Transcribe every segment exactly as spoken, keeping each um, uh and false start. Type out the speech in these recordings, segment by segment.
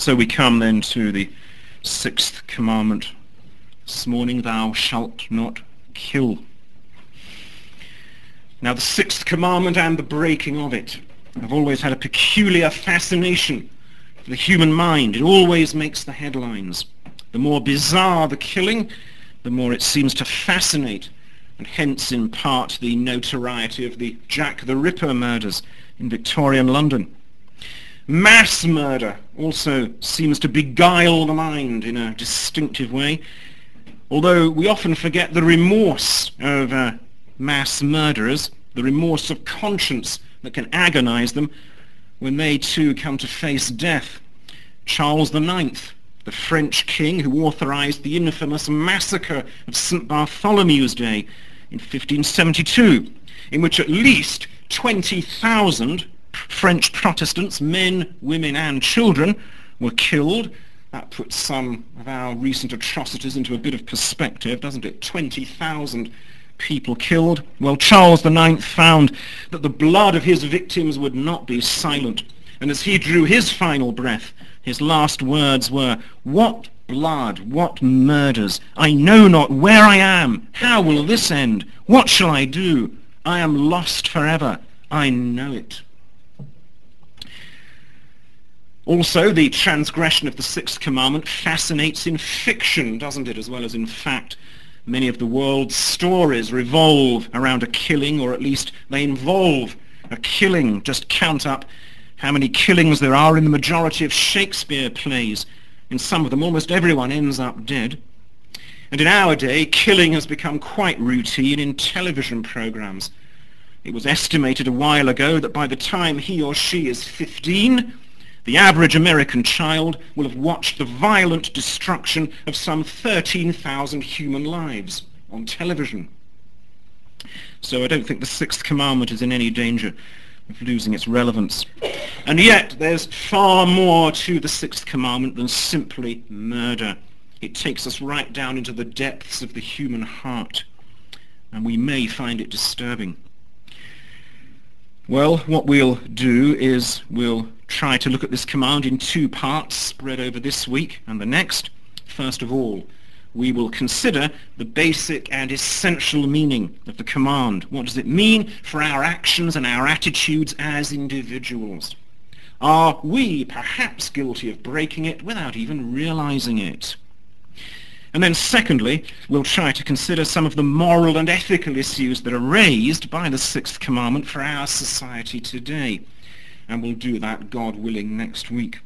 So we come then to the sixth commandment this morning, thou shalt not kill. Now the sixth commandment and the breaking of it have always had a peculiar fascination for the human mind. It always makes the headlines. The more bizarre the killing, the more it seems to fascinate, and hence in part the notoriety of the Jack the Ripper murders in Victorian London. Mass murder also seems to beguile the mind in a distinctive way, although we often forget the remorse of uh, mass murderers, the remorse of conscience that can agonize them when they too come to face death. Charles the Ninth, the French king who authorized the infamous massacre of Saint Bartholomew's Day in fifteen seventy-two, in which at least twenty thousand French Protestants, men, women and children, were killed. That puts some of our recent atrocities into a bit of perspective, doesn't it? twenty thousand people killed. Well, Charles the Ninth found that the blood of his victims would not be silent. And as he drew his final breath, his last words were, "What blood, what murders! I know not where I am. How will this end? What shall I do? I am lost forever. I know it." Also, the transgression of the sixth commandment fascinates in fiction, doesn't it, as well as in fact. Many of the world's stories revolve around a killing, or at least they involve a killing. Just count up how many killings there are in the majority of Shakespeare plays. In some of them, almost everyone ends up dead. And in our day, killing has become quite routine in television programs. It was estimated a while ago that by the time he or she is fifteen, the average American child will have watched the violent destruction of some thirteen thousand human lives on television. So I don't think the sixth commandment is in any danger of losing its relevance. And yet there's far more to the sixth commandment than simply murder. It takes us right down into the depths of the human heart, and we may find it disturbing. Well, what we'll do is we'll try to look at this command in two parts spread over this week and the next. First of all, we will consider the basic and essential meaning of the command. What does it mean for our actions and our attitudes as individuals? Are we perhaps guilty of breaking it without even realizing it? And then secondly, we'll try to consider some of the moral and ethical issues that are raised by the sixth commandment for our society today. And we'll do that, God willing, next week.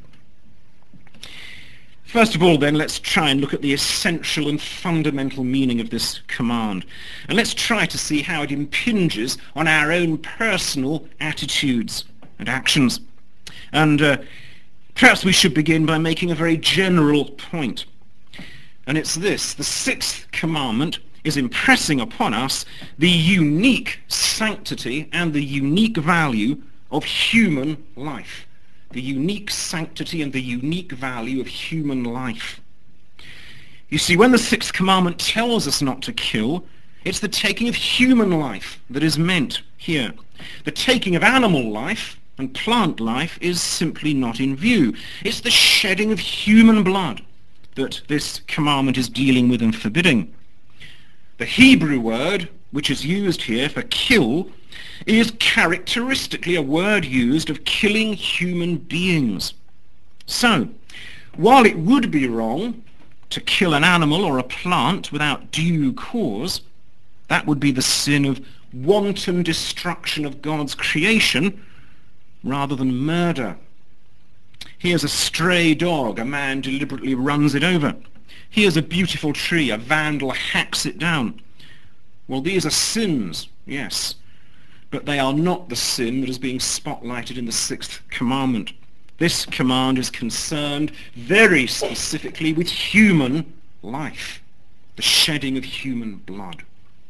First of all, then, let's try and look at the essential and fundamental meaning of this command. And let's try to see how it impinges on our own personal attitudes and actions. And uh, perhaps we should begin by making a very general point. And it's this: the sixth commandment is impressing upon us the unique sanctity and the unique value of human life. The unique sanctity and the unique value of human life. You see, when the sixth commandment tells us not to kill, it's the taking of human life that is meant here. The taking of animal life and plant life is simply not in view. It's the shedding of human blood that this commandment is dealing with and forbidding. The Hebrew word, which is used here for kill, is characteristically a word used of killing human beings. So, while it would be wrong to kill an animal or a plant without due cause, that would be the sin of wanton destruction of God's creation rather than murder. Here's a stray dog, a man deliberately runs it over. Here's a beautiful tree, a vandal hacks it down. Well, these are sins, yes, but they are not the sin that is being spotlighted in the sixth commandment. This command is concerned very specifically with human life, the shedding of human blood.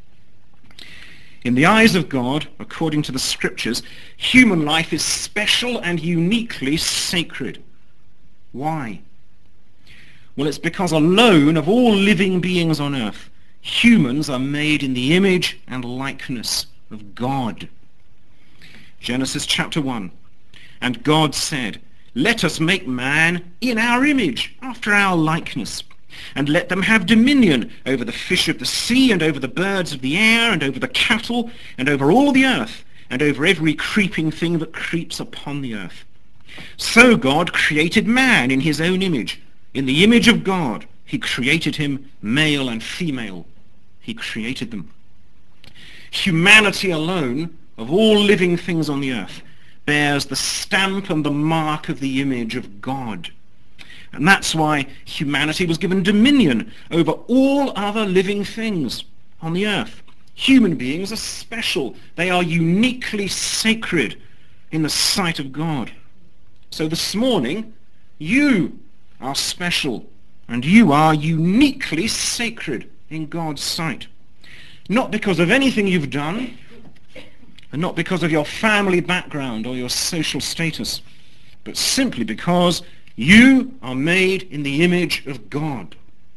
In the eyes of God, according to the scriptures, human life is special and uniquely sacred. Why? Well, it's because alone of all living beings on earth, humans are made in the image and likeness of God. Genesis chapter one. And God said, Let us make man in our image, after our likeness, and let them have dominion over the fish of the sea, and over the birds of the air, and over the cattle, and over all the earth, and over every creeping thing that creeps upon the earth. So God created man in his own image. In the image of God he created him, male and female. He created them. Humanity alone, of all living things on the earth, bears the stamp and the mark of the image of God. And that's why humanity was given dominion over all other living things on the earth. Human beings are special. They are uniquely sacred in the sight of God. So this morning, you are special, and you are uniquely sacred in God's sight. Not because of anything you've done, and not because of your family background or your social status, but simply because you are made in the image of God.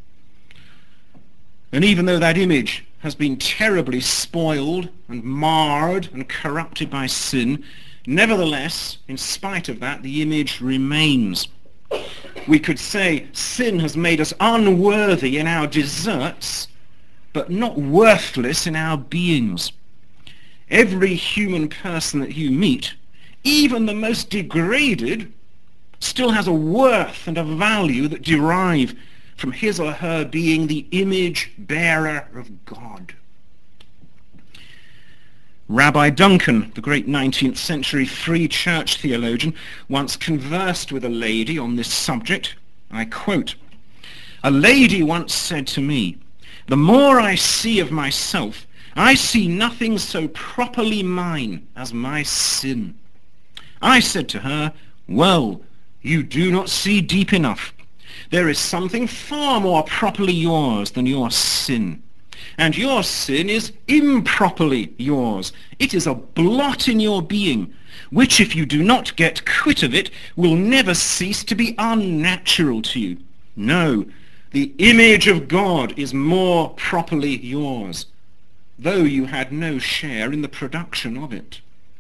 And even though that image has been terribly spoiled and marred and corrupted by sin, nevertheless, in spite of that, the image remains. We could say sin has made us unworthy in our deserts, but not worthless in our beings. Every human person that you meet, even the most degraded, still has a worth and a value that derive from his or her being the image bearer of God. Rabbi Duncan, the great nineteenth century Free Church theologian, once conversed with a lady on this subject. I quote, "A lady once said to me, 'The more I see of myself, I see nothing so properly mine as my sin.' I said to her, 'Well, you do not see deep enough. There is something far more properly yours than your sin. And your sin is improperly yours. It is a blot in your being, which if you do not get quit of it, will never cease to be unnatural to you. No, the image of God is more properly yours, though you had no share in the production of it.'"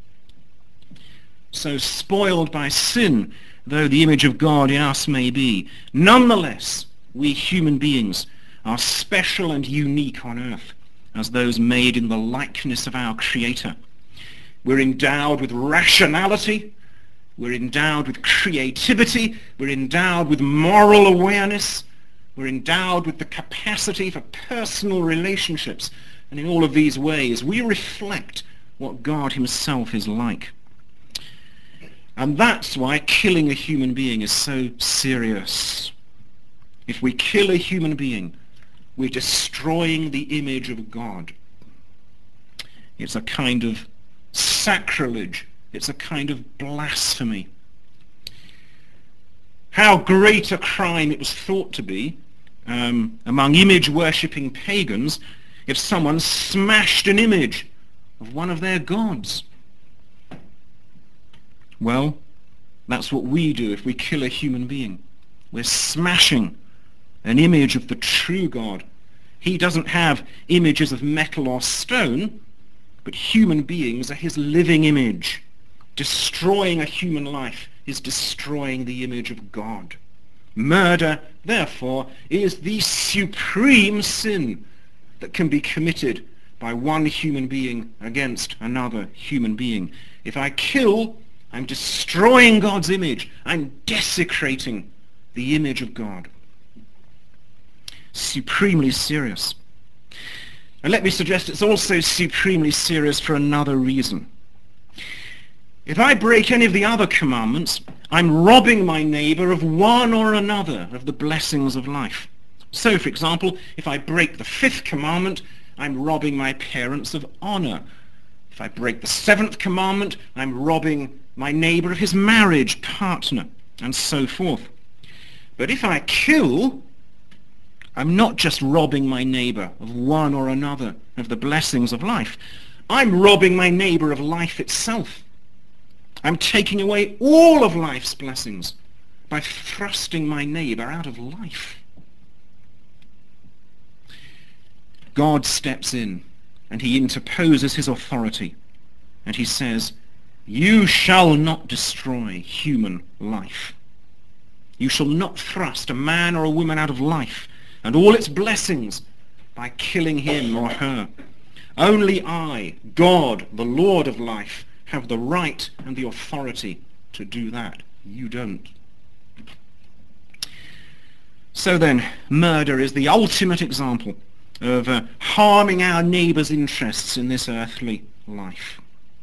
So spoiled by sin, though the image of God in us may be, nonetheless, we human beings are special and unique on earth as those made in the likeness of our Creator. We're endowed with rationality, we're endowed with creativity, we're endowed with moral awareness, we're endowed with the capacity for personal relationships, and in all of these ways we reflect what God himself is like. And that's why killing a human being is so serious. If we kill a human being, we're destroying the image of God. It's a kind of sacrilege. It's a kind of blasphemy. How great a crime it was thought to be um, among image-worshipping pagans if someone smashed an image of one of their gods. Well, that's what we do if we kill a human being. We're smashing an image of the true God. He doesn't have images of metal or stone, but human beings are his living image. Destroying a human life is destroying the image of God. Murder, therefore, is the supreme sin that can be committed by one human being against another human being. If I kill, I'm destroying God's image. I'm desecrating the image of God. Supremely serious. And let me suggest it's also supremely serious for another reason. If I break any of the other commandments, I'm robbing my neighbor of one or another of the blessings of life. So, for example, if I break the fifth commandment, I'm robbing my parents of honor. If I break the seventh commandment, I'm robbing my neighbor of his marriage partner, and so forth. But if I kill, I'm not just robbing my neighbor of one or another of the blessings of life. I'm robbing my neighbor of life itself. I'm taking away all of life's blessings by thrusting my neighbor out of life. God steps in and he interposes his authority and he says, You shall not destroy human life. You shall not thrust a man or a woman out of life and all its blessings by killing him or her. Only I, God, the Lord of life, have the right and the authority to do that. You don't. So then, murder is the ultimate example of uh, harming our neighbour's interests in this earthly life.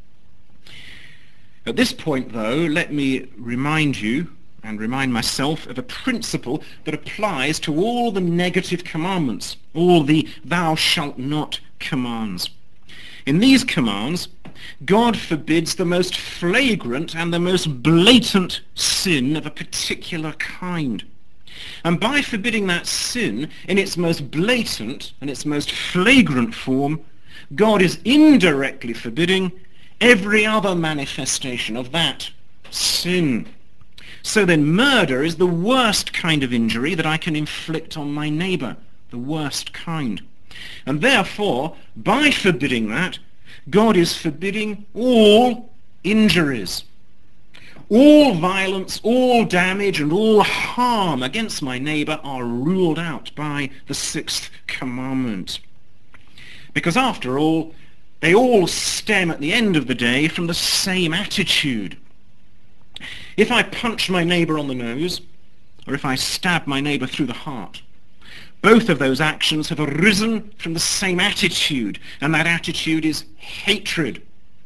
At this point, though, let me remind you and remind myself of a principle that applies to all the negative commandments, all the thou shalt not commands. In these commands, God forbids the most flagrant and the most blatant sin of a particular kind. And by forbidding that sin in its most blatant and its most flagrant form, God is indirectly forbidding every other manifestation of that sin. So then murder is the worst kind of injury that I can inflict on my neighbour, the worst kind. And therefore, by forbidding that, God is forbidding all injuries. All violence, all damage, and all harm against my neighbour are ruled out by the sixth commandment. Because after all, they all stem at the end of the day from the same attitude. If I punch my neighbour on the nose, or if I stab my neighbour through the heart, both of those actions have arisen from the same attitude, and that attitude is hatred.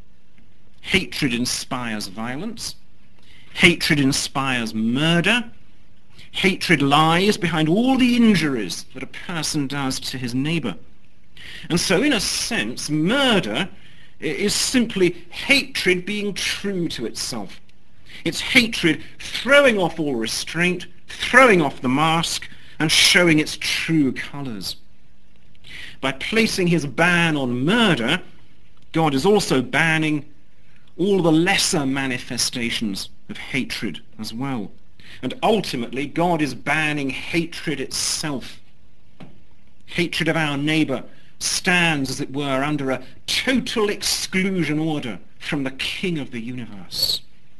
Hatred inspires violence. Hatred inspires murder. Hatred lies behind all the injuries that a person does to his neighbour. And so, in a sense, murder is simply hatred being true to itself. It's hatred throwing off all restraint, throwing off the mask, and showing its true colours. By placing his ban on murder, God is also banning all the lesser manifestations of hatred as well. And ultimately, God is banning hatred itself. Hatred of our neighbour stands, as it were, under a total exclusion order from the King of the universe.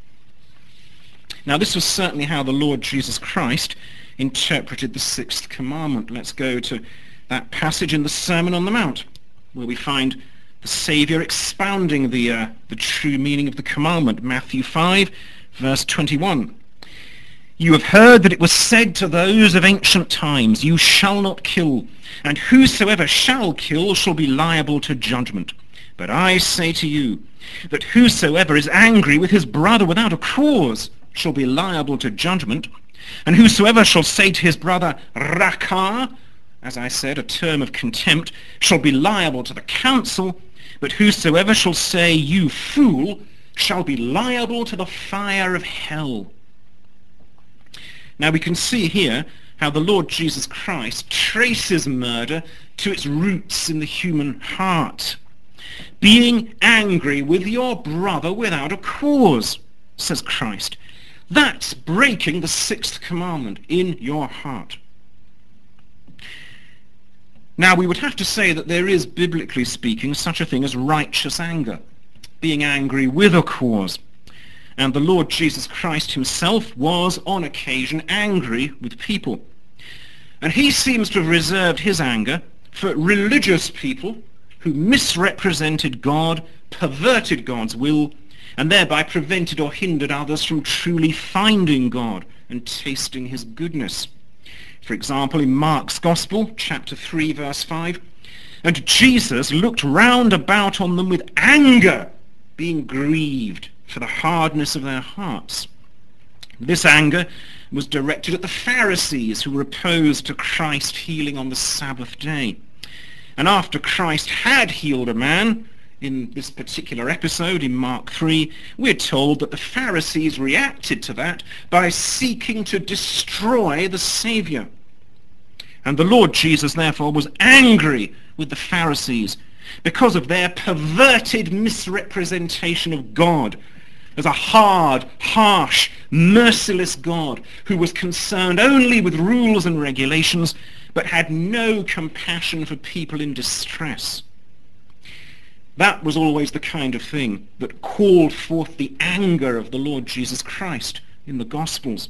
Now, this was certainly how the Lord Jesus Christ interpreted the sixth commandment. Let's go to that passage in the Sermon on the Mount, where we find the Saviour expounding the, uh, the true meaning of the commandment. Matthew five, verse twenty-one. You have heard that it was said to those of ancient times, you shall not kill, and whosoever shall kill shall be liable to judgment. But I say to you, that whosoever is angry with his brother without a cause shall be liable to judgment, and whosoever shall say to his brother, Raka, as I said, a term of contempt, shall be liable to the council, but whosoever shall say, you fool, shall be liable to the fire of hell. Now we can see here how the Lord Jesus Christ traces murder to its roots in the human heart. Being angry with your brother without a cause, says Christ. That's breaking the sixth commandment in your heart. Now, we would have to say that there is, biblically speaking, such a thing as righteous anger, being angry with a cause. And the Lord Jesus Christ himself was, on occasion, angry with people. And he seems to have reserved his anger for religious people who misrepresented God, perverted God's will, and thereby prevented or hindered others from truly finding God and tasting his goodness. For example, in Mark's Gospel, chapter three, verse five, and Jesus looked round about on them with anger, being grieved for the hardness of their hearts. This anger was directed at the Pharisees who were opposed to Christ healing on the Sabbath day. And after Christ had healed a man, in this particular episode in Mark three, we're told that the Pharisees reacted to that by seeking to destroy the Saviour. And the Lord Jesus, therefore, was angry with the Pharisees because of their perverted misrepresentation of God as a hard, harsh, merciless God who was concerned only with rules and regulations but had no compassion for people in distress. That was always the kind of thing that called forth the anger of the Lord Jesus Christ in the Gospels.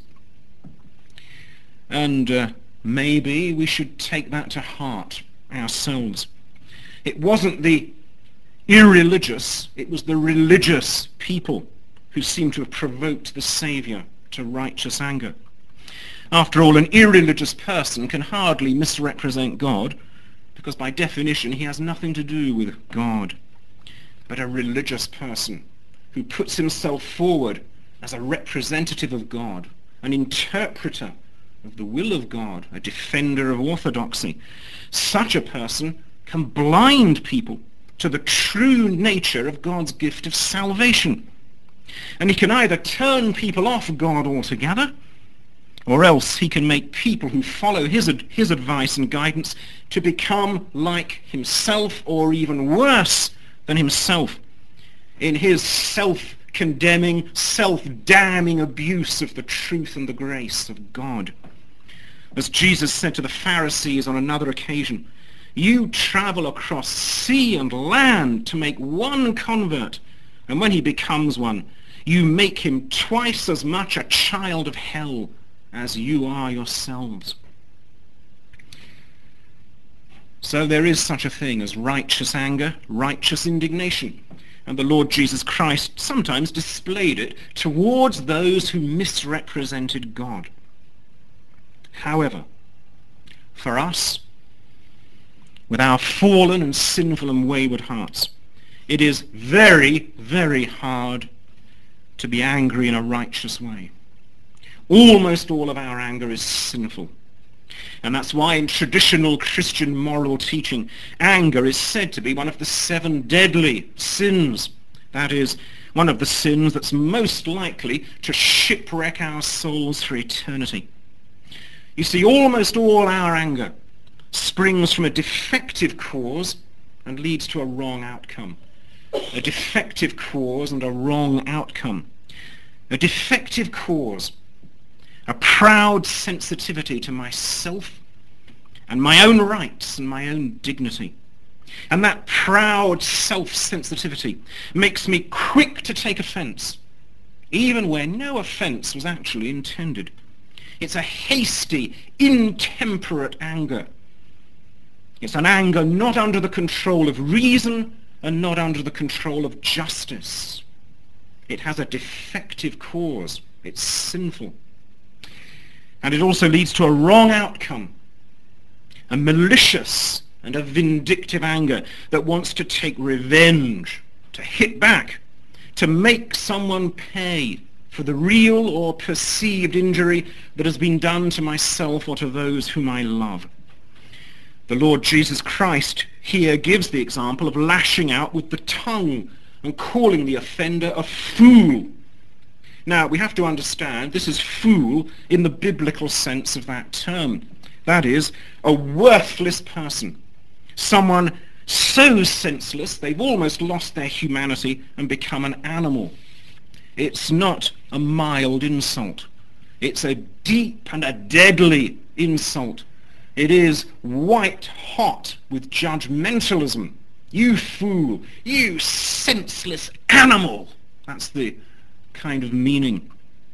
And uh, maybe we should take that to heart ourselves. It wasn't the irreligious, it was the religious people who seemed to have provoked the Saviour to righteous anger. After all, an irreligious person can hardly misrepresent God, because by definition he has nothing to do with God. But a religious person who puts himself forward as a representative of God, an interpreter of the will of God, a defender of orthodoxy, such a person can blind people to the true nature of God's gift of salvation. And he can either turn people off God altogether, or else he can make people who follow his, ad- his advice and guidance to become like himself, or even worse than himself, in his self-condemning, self-damning abuse of the truth and the grace of God. As Jesus said to the Pharisees on another occasion, you travel across sea and land to make one convert, and when he becomes one, you make him twice as much a child of hell as you are yourselves. So there is such a thing as righteous anger, righteous indignation, and the Lord Jesus Christ sometimes displayed it towards those who misrepresented God. However, for us, with our fallen and sinful and wayward hearts, it is very, very hard to be angry in a righteous way. Almost all of our anger is sinful. And that's why in traditional Christian moral teaching, anger is said to be one of the seven deadly sins. That is, one of the sins that's most likely to shipwreck our souls for eternity. You see, almost all our anger springs from a defective cause and leads to a wrong outcome. A defective cause and a wrong outcome. A defective cause, a proud sensitivity to myself and my own rights and my own dignity. And that proud self-sensitivity makes me quick to take offense, even where no offense was actually intended. It's a hasty, intemperate anger. It's an anger not under the control of reason and not under the control of justice. It has a defective cause. It's sinful. And it also leads to a wrong outcome, a malicious and a vindictive anger that wants to take revenge, to hit back, to make someone pay for the real or perceived injury that has been done to myself or to those whom I love. The Lord Jesus Christ here gives the example of lashing out with the tongue and calling the offender a fool. Now, we have to understand this is fool in the biblical sense of that term. That is, a worthless person. Someone so senseless they've almost lost their humanity and become an animal. It's not a mild insult. It's a deep and a deadly insult. It is white hot with judgmentalism. You fool, you senseless animal. That's the kind of meaning.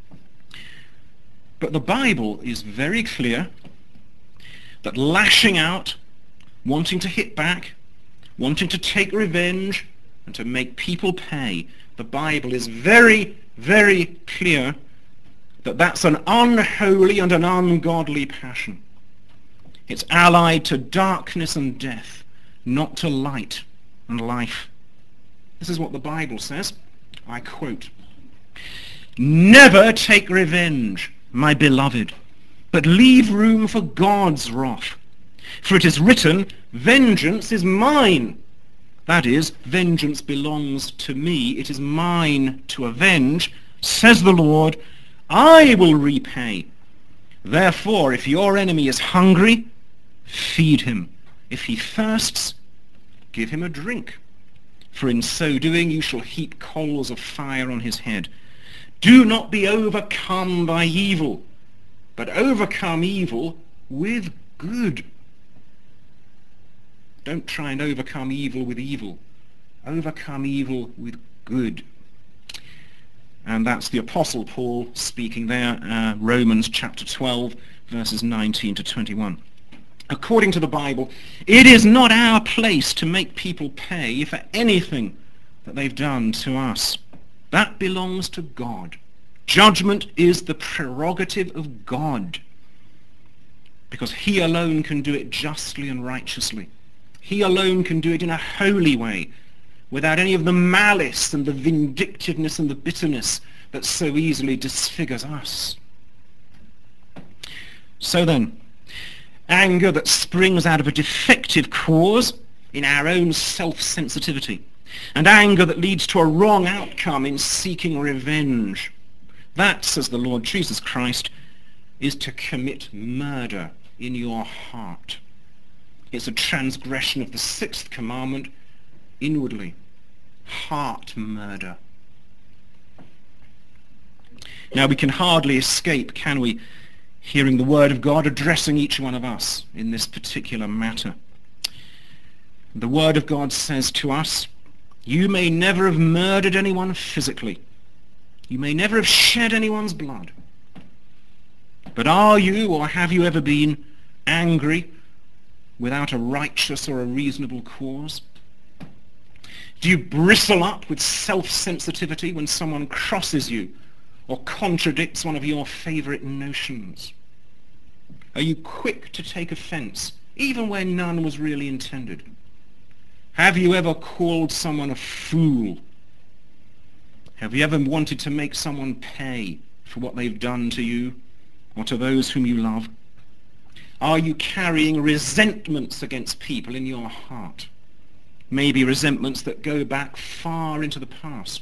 But the Bible is very clear that lashing out, wanting to hit back, wanting to take revenge, and to make people pay, the Bible is very, very clear that that's an unholy and an ungodly passion. It's allied to darkness and death, not to light and life. This is what the Bible says. I quote, "Never take revenge, my beloved, but leave room for God's wrath. For it is written, vengeance is mine." That is, vengeance belongs to me. It is mine to avenge, says the Lord. I will repay. Therefore, if your enemy is hungry, feed him. If he thirsts, give him a drink. For in so doing you shall heap coals of fire on his head. Do not be overcome by evil, but overcome evil with good. Don't try and overcome evil with evil. overcome evil with good. And that's the Apostle Paul speaking there, uh, Romans chapter twelve, verses nineteen to twenty-one. According to the Bible, it is not our place to make people pay for anything that they've done to us. That belongs to God. Judgment is the prerogative of God, because he alone can do it justly and righteously. He alone can do it in a holy way, without any of the malice and the vindictiveness and the bitterness that so easily disfigures us. So then, anger that springs out of a defective cause in our own self-sensitivity, and anger that leads to a wrong outcome in seeking revenge, that, says the Lord Jesus Christ, is to commit murder in your heart. It's a transgression of the sixth commandment inwardly. Heart murder. Now we can hardly escape, can we, hearing the word of God addressing each one of us in this particular matter. The word of God says to us, you may never have murdered anyone physically. You may never have shed anyone's blood. But are you, or have you ever been, angry without a righteous or a reasonable cause? Do you bristle up with self-sensitivity when someone crosses you or contradicts one of your favorite notions? Are you quick to take offense, even where none was really intended? Have you ever called someone a fool? Have you ever wanted to make someone pay for what they've done to you or to those whom you love? Are you carrying resentments against people in your heart? Maybe resentments that go back far into the past.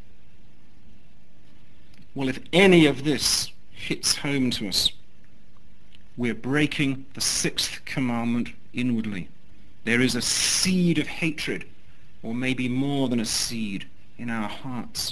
Well, if any of this hits home to us, we're breaking the sixth commandment inwardly. There is a seed of hatred, or maybe more than a seed, in our hearts.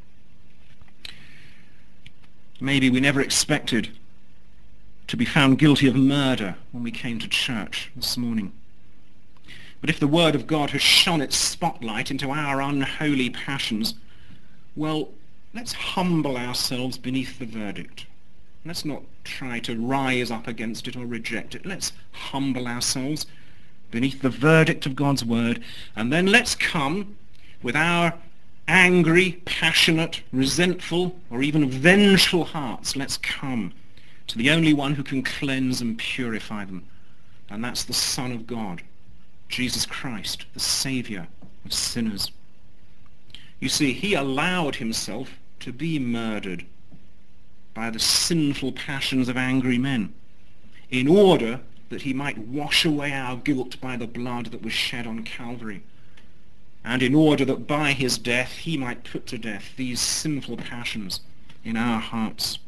Maybe we never expected to be found guilty of murder when we came to church this morning. But if the Word of God has shone its spotlight into our unholy passions, well, let's humble ourselves beneath the verdict. Let's not try to rise up against it or reject it. Let's humble ourselves beneath the verdict of God's Word, and then let's come with our angry, passionate, resentful, or even vengeful hearts. Let's come to the only one who can cleanse and purify them, and that's the Son of God, Jesus Christ, the Saviour of sinners. You see, he allowed himself to be murdered by the sinful passions of angry men in order that he might wash away our guilt by the blood that was shed on Calvary, and in order that by his death he might put to death these sinful passions in our hearts.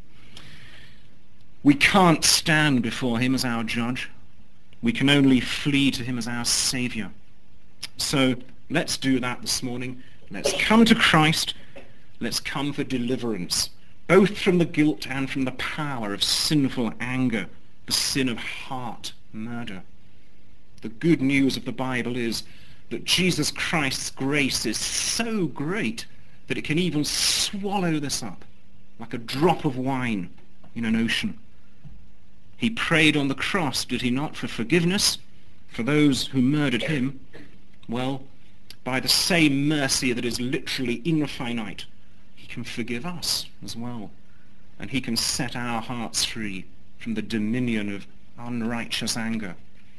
We can't stand before him as our judge. We can only flee to him as our Saviour. So let's do that this morning. Let's come to Christ. Let's come for deliverance, both from the guilt and from the power of sinful anger, the sin of heart murder. The good news of the Bible is that Jesus Christ's grace is so great that it can even swallow this up like a drop of wine in an ocean. He prayed on the cross, did he not, for forgiveness for those who murdered him? Well, by the same mercy that is literally infinite, he can forgive us as well. And he can set our hearts free from the dominion of unrighteous anger.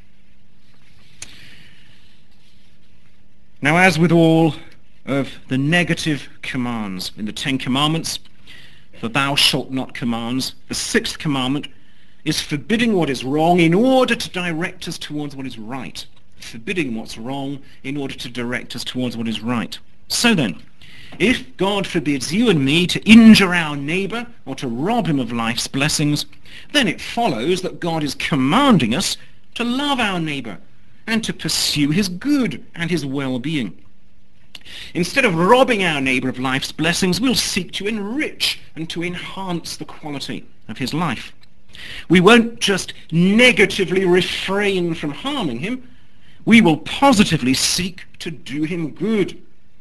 Now, as with all of the negative commands in the Ten Commandments, the thou shalt not commands, the sixth commandment is forbidding what is wrong in order to direct us towards what is right. Forbidding what's wrong in order to direct us towards what is right. So then, if God forbids you and me to injure our neighbor or to rob him of life's blessings, then it follows that God is commanding us to love our neighbor and to pursue his good and his well-being. Instead of robbing our neighbor of life's blessings, we'll seek to enrich and to enhance the quality of his life. We won't just negatively refrain from harming him. We will positively seek to do him good.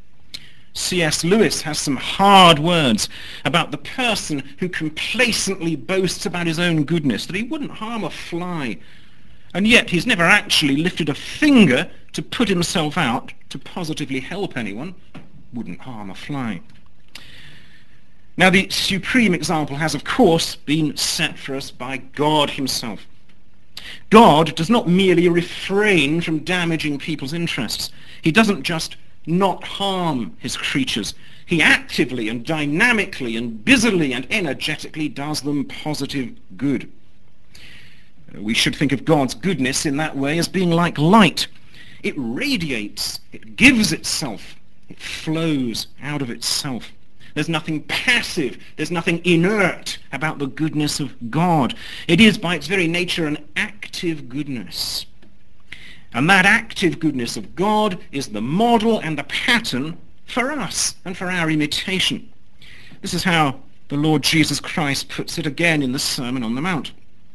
C S Lewis has some hard words about the person who complacently boasts about his own goodness, that he wouldn't harm a fly, and yet he's never actually lifted a finger to put himself out to positively help anyone. Wouldn't harm a fly. Now, the supreme example has, of course, been set for us by God himself. God does not merely refrain from damaging people's interests. He doesn't just not harm his creatures. He actively and dynamically and busily and energetically does them positive good. We should think of God's goodness in that way as being like light. It radiates, it gives itself, it flows out of itself. There's nothing passive, there's nothing inert about the goodness of God. It is by its very nature an active goodness. And that active goodness of God is the model and the pattern for us and for our imitation. This is how the Lord Jesus Christ puts it again in the Sermon on the Mount.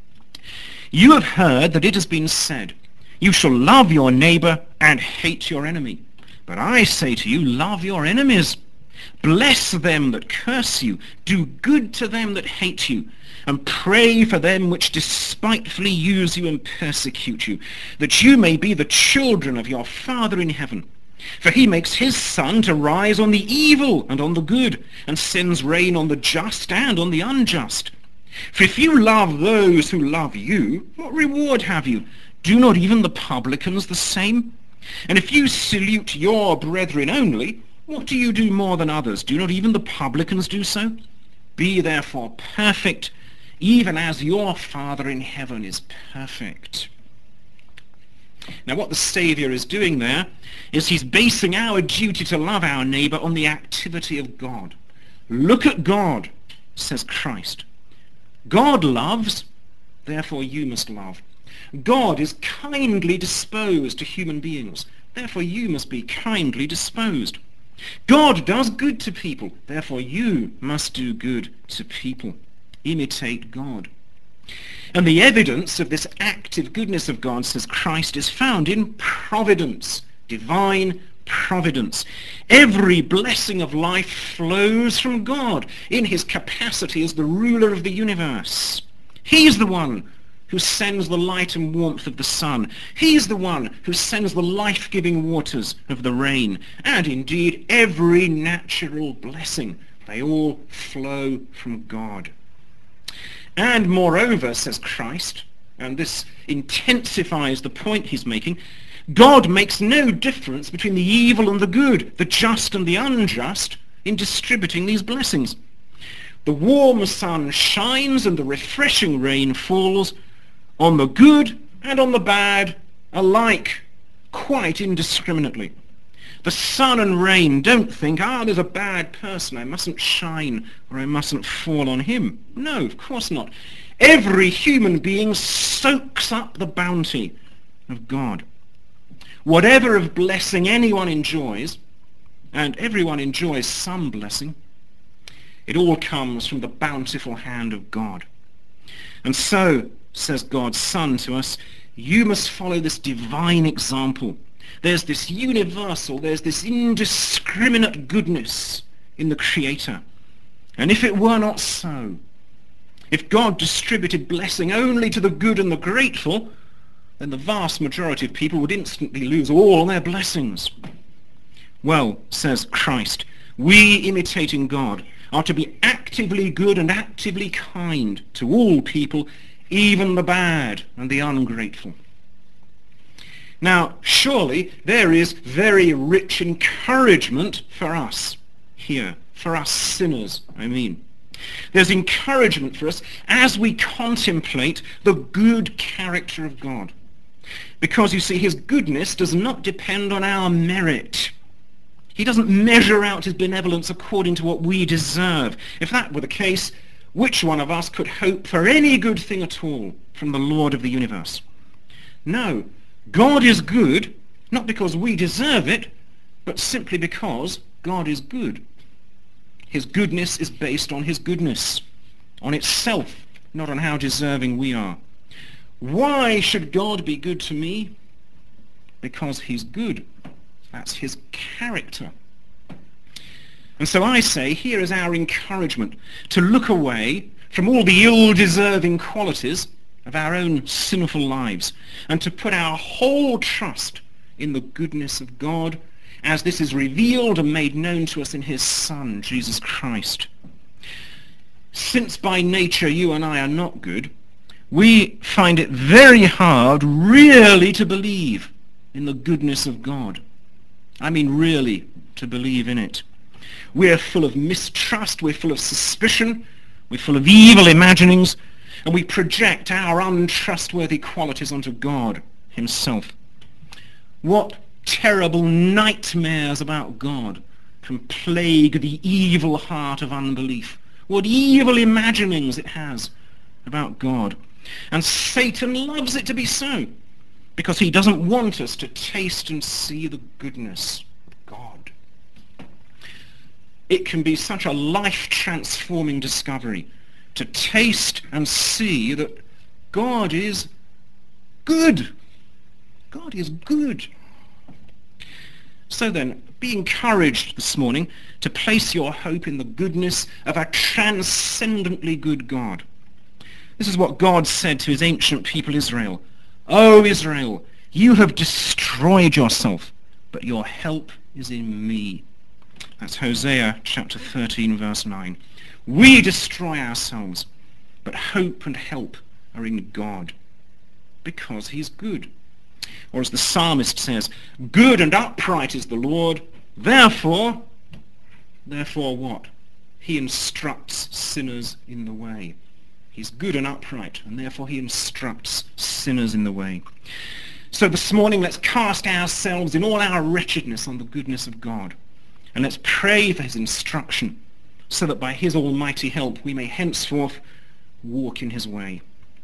You have heard that it has been said, you shall love your neighbor and hate your enemy. But I say to you, love your enemies. Bless them that curse you. Do good to them that hate you. And pray for them which despitefully use you and persecute you, that you may be the children of your Father in heaven. For he makes his sun to rise on the evil and on the good, and sends rain on the just and on the unjust. For if you love those who love you, what reward have you? Do not even the publicans the same? And if you salute your brethren only, what do you do more than others? Do not even the publicans do so? Be therefore perfect, even as your Father in heaven is perfect. Now what the Saviour is doing there is he's basing our duty to love our neighbour on the activity of God. Look at God, says Christ. God loves, therefore you must love. God is kindly disposed to human beings, therefore you must be kindly disposed. God does good to people, therefore you must do good to people. Imitate God. And the evidence of this active goodness of God, says Christ, is found in providence, divine providence. Every blessing of life flows from God in his capacity as the ruler of the universe. He's the one who sends the light and warmth of the sun. He's the one who sends the life-giving waters of the rain. And indeed, every natural blessing, they all flow from God. And moreover, says Christ, and this intensifies the point he's making, God makes no difference between the evil and the good, the just and the unjust, in distributing these blessings. The warm sun shines and the refreshing rain falls on the good and on the bad alike, quite indiscriminately. The sun and rain don't think, ah, there's a bad person, I mustn't shine or I mustn't fall on him. No, of course not. Every human being soaks up the bounty of God. Whatever of blessing anyone enjoys, and everyone enjoys some blessing, it all comes from the bountiful hand of God. And so, says God's Son to us, you must follow this divine example. There's this universal, there's this indiscriminate goodness in the Creator. And if it were not so, if God distributed blessing only to the good and the grateful, then the vast majority of people would instantly lose all their blessings. Well, says Christ, we imitating God are to be actively good and actively kind to all people, even the bad and the ungrateful. Now, surely there is very rich encouragement for us here, for us sinners, I mean. There's encouragement for us as we contemplate the good character of God. Because, you see, his goodness does not depend on our merit. He doesn't measure out his benevolence according to what we deserve. If that were the case, which one of us could hope for any good thing at all from the Lord of the universe? No. God is good, not because we deserve it, but simply because God is good. His goodness is based on his goodness, on itself, not on how deserving we are. Why should God be good to me? because he's good. That's his character. And so I say, here is our encouragement to look away from all the ill-deserving qualities of our own sinful lives and to put our whole trust in the goodness of God as this is revealed and made known to us in his Son, Jesus Christ. Since by nature you and I are not good, we find it very hard really to believe in the goodness of God. I mean really to believe in it. We're full of mistrust, we're full of suspicion, we're full of evil imaginings, and we project our untrustworthy qualities onto God himself. What terrible nightmares about God can plague the evil heart of unbelief. What evil imaginings it has about God. And Satan loves it to be so, because he doesn't want us to taste and see the goodness of God. It can be such a life-transforming discovery to taste and see that God is good. God is good. So then, be encouraged this morning to place your hope in the goodness of a transcendently good God. This is what God said to his ancient people Israel. O Israel, you have destroyed yourself, but your help is in me. That's Hosea chapter thirteen, verse nine. We destroy ourselves, but hope and help are in God, because he's good. Or as the psalmist says, good and upright is the Lord, therefore, therefore what? He instructs sinners in the way. He's good and upright, and therefore he instructs sinners in the way. So this morning, let's cast ourselves in all our wretchedness on the goodness of God, and let's pray for his instruction, so that by his almighty help we may henceforth walk in his way.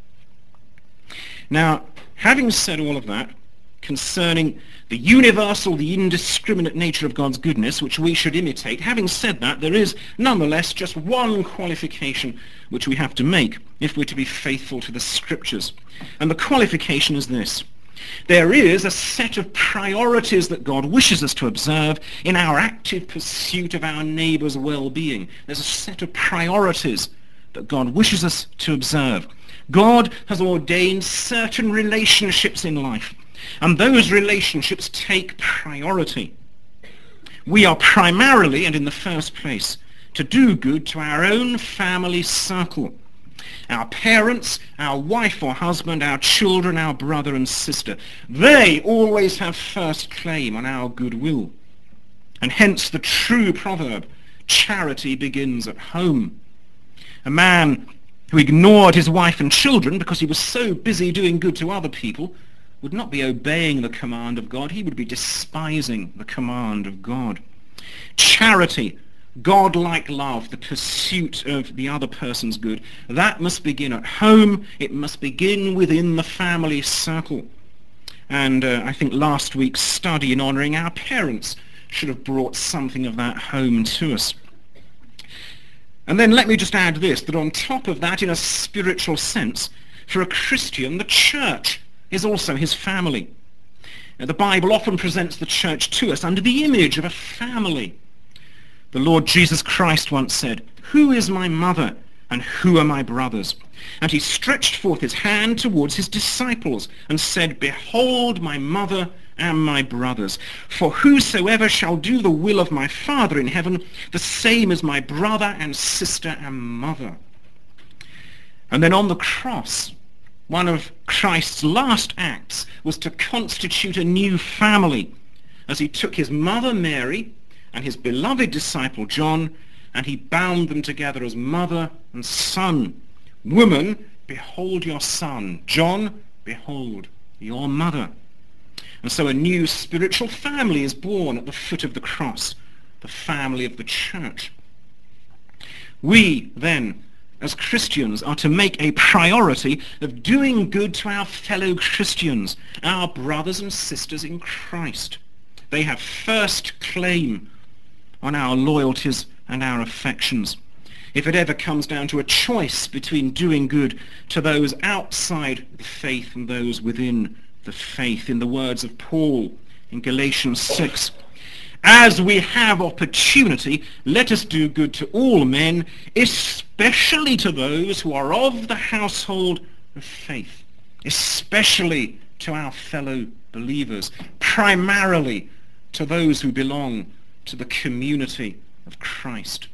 Now, having said all of that concerning the universal, the indiscriminate nature of God's goodness, which we should imitate, having said that, there is nonetheless just one qualification which we have to make if we're to be faithful to the Scriptures. And the qualification is this. There is a set of priorities that God wishes us to observe in our active pursuit of our neighbour's well-being. There's a set of priorities that God wishes us to observe. God has ordained certain relationships in life, and those relationships take priority. We are primarily, and in the first place, to do good to our own family circle. Our parents, our wife or husband, our children, our brother and sister, they always have first claim on our goodwill. And hence the true proverb, charity begins at home. A man who ignored his wife and children because he was so busy doing good to other people would not be obeying the command of God. He would be despising the command of God. Charity, God-like love, the pursuit of the other person's good, that must begin at home. It must begin within the family circle. And uh, I think last week's study in honouring our parents should have brought something of that home to us. And then let me just add this, that on top of that, in a spiritual sense, for a Christian, the church is also his family. Now, the Bible often presents the church to us under the image of a family. The Lord Jesus Christ once said, "Who is my mother and who are my brothers?" And he stretched forth his hand towards his disciples and said, "Behold my mother and my brothers. For whosoever shall do the will of my Father in heaven, the same is my brother and sister and mother." And then on the cross, one of Christ's last acts was to constitute a new family as he took his mother Mary and his beloved disciple John, and he bound them together as mother and son. Woman, behold your son. John, behold your mother. And so a new spiritual family is born at the foot of the cross, the family of the church. We, then, as Christians, are to make a priority of doing good to our fellow Christians, our brothers and sisters in Christ. They have first claim on our loyalties and our affections. If it ever comes down to a choice between doing good to those outside the faith and those within the faith. In the words of Paul in Galatians six, as we have opportunity, let us do good to all men, especially to those who are of the household of faith, especially to our fellow believers, primarily to those who belong to the community of Christ.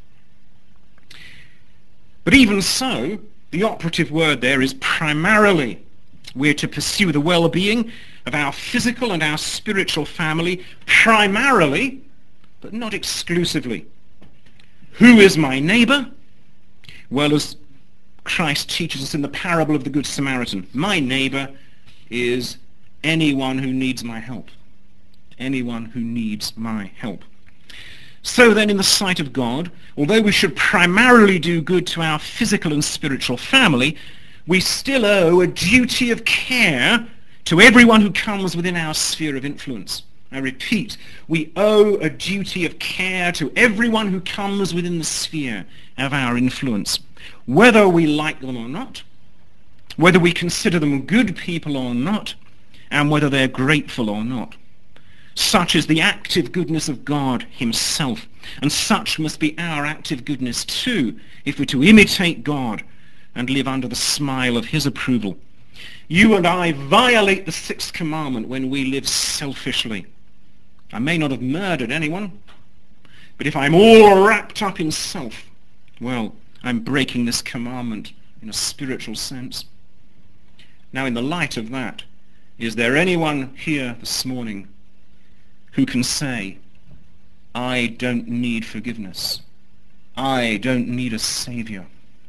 But even so, the operative word there is primarily. We're to pursue the well-being of our physical and our spiritual family primarily, but not exclusively. Who is my neighbor? Well, as Christ teaches us in the parable of the Good Samaritan, my neighbor is anyone who needs my help. Anyone who needs my help. So then, in the sight of God, although we should primarily do good to our physical and spiritual family, we still owe a duty of care to everyone who comes within our sphere of influence. I repeat, we owe a duty of care to everyone who comes within the sphere of our influence, whether we like them or not, whether we consider them good people or not, and whether they're grateful or not. Such is the active goodness of God himself, and such must be our active goodness too, if we're to imitate God and live under the smile of his approval. You and I violate the sixth commandment when we live selfishly. I may not have murdered anyone, but if I'm all wrapped up in self, well, I'm breaking this commandment in a spiritual sense. Now, in the light of that, is there anyone here this morning who can say, I don't need forgiveness. I don't need a savior?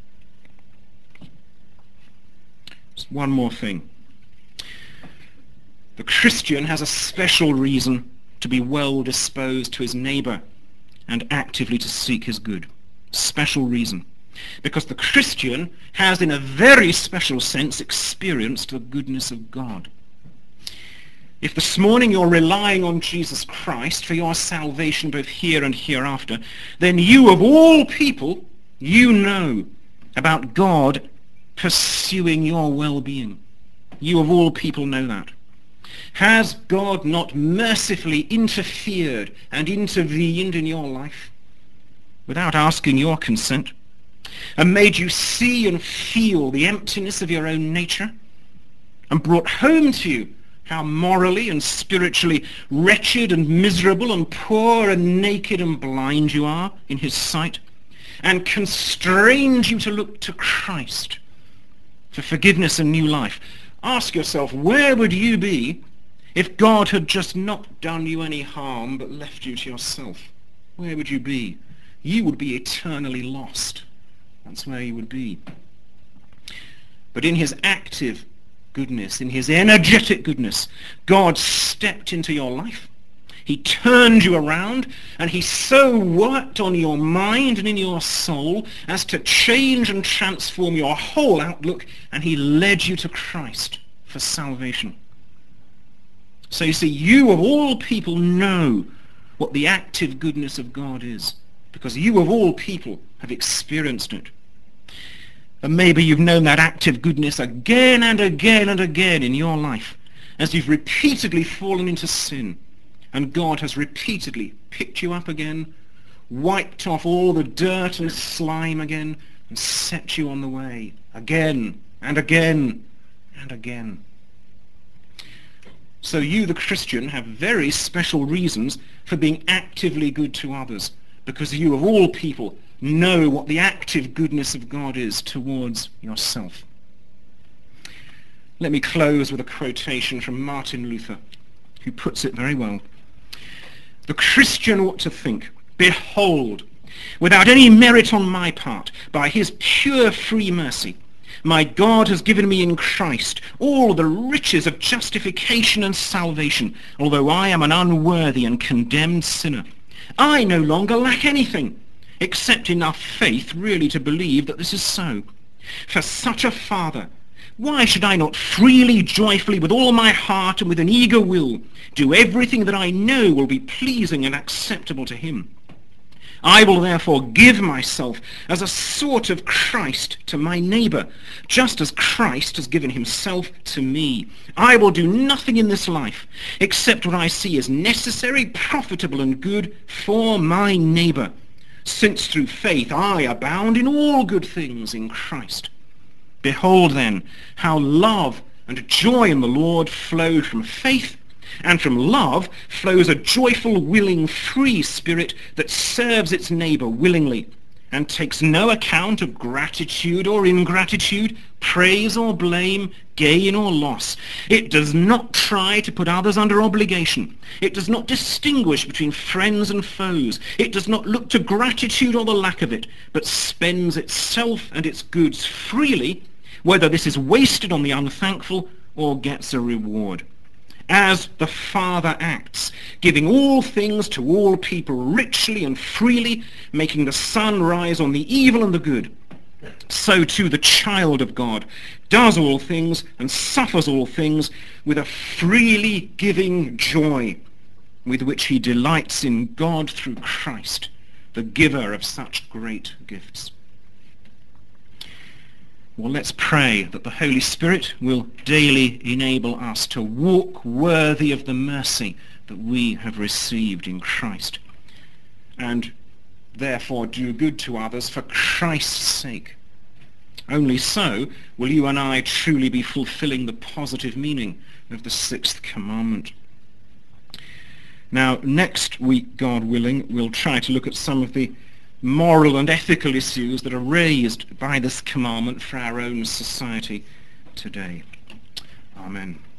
Just one more thing. The Christian has a special reason to be well disposed to his neighbor and actively to seek his good. Special reason. Because the Christian has, in a very special sense, experienced the goodness of God. If this morning you're relying on Jesus Christ for your salvation both here and hereafter, then you of all people, you know about God pursuing your well-being. You of all people know that. Has God not mercifully interfered and intervened in your life without asking your consent, and made you see and feel the emptiness of your own nature, and brought home to you how morally and spiritually wretched and miserable and poor and naked and blind you are in his sight, and constrained you to look to Christ for forgiveness and new life? Ask yourself, where would you be if God had just not done you any harm but left you to yourself? Where would you be? You would be eternally lost. That's where you would be. But in his active goodness, in his energetic goodness, God stepped into your life. He turned you around, and he so worked on your mind and in your soul as to change and transform your whole outlook, and he led you to Christ for salvation. So you see, you of all people know what the active goodness of God is, because you of all people have experienced it. And maybe you've known that active goodness again and again and again in your life as you've repeatedly fallen into sin, and God has repeatedly picked you up again, wiped off all the dirt and slime again, and set you on the way again and again and again. So you, the Christian, have very special reasons for being actively good to others, because you of all people know what the active goodness of God is towards yourself. Let me close with a quotation from Martin Luther, who puts it very well. The Christian ought to think, behold, without any merit on my part, by his pure free mercy, my God has given me in Christ all the riches of justification and salvation, although I am an unworthy and condemned sinner. I no longer lack anything, except enough faith really to believe that this is so. For such a Father, why should I not freely, joyfully, with all my heart and with an eager will, do everything that I know will be pleasing and acceptable to him? I will therefore give myself as a sort of Christ to my neighbour, just as Christ has given himself to me. I will do nothing in this life except what I see as necessary, profitable and good for my neighbour, since through faith I abound in all good things in Christ. Behold then how love and joy in the Lord flow from faith, and from love flows a joyful, willing, free spirit that serves its neighbour willingly, and takes no account of gratitude or ingratitude, praise or blame, gain or loss. It does not try to put others under obligation. It does not distinguish between friends and foes. It does not look to gratitude or the lack of it, but spends itself and its goods freely, whether this is wasted on the unthankful or gets a reward. As the Father acts, giving all things to all people richly and freely, making the sun rise on the evil and the good, so too the child of God does all things and suffers all things with a freely giving joy, with which he delights in God through Christ, the giver of such great gifts. Well, let's pray that the Holy Spirit will daily enable us to walk worthy of the mercy that we have received in Christ, and therefore do good to others for Christ's sake. Only so will you and I truly be fulfilling the positive meaning of the sixth commandment. Now, next week, God willing, we'll try to look at some of the moral and ethical issues that are raised by this commandment for our own society today. Amen.